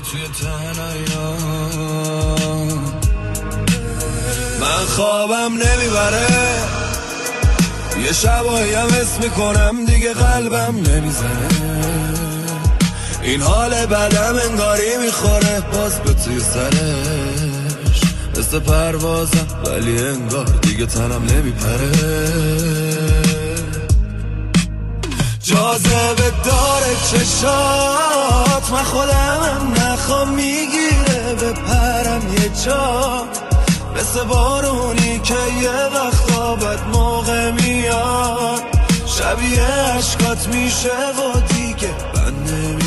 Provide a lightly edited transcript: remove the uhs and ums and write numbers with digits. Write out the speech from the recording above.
توی تنهاییام. من خوابم نمیبره، یه شبایی هم حس میکنم دیگه قلبم نمیزنه. این حال بدم انگاری میخوره باز به توی سرش، مثل پروازم ولی انگار دیگه تنم نمیپره. جاذبه داره چشات، من خودم نخوام میگیره بپرم یه جا، مثل بارونی که یه وقتا بد موقع میاد، شبیه عشقات میشه و دیگه بند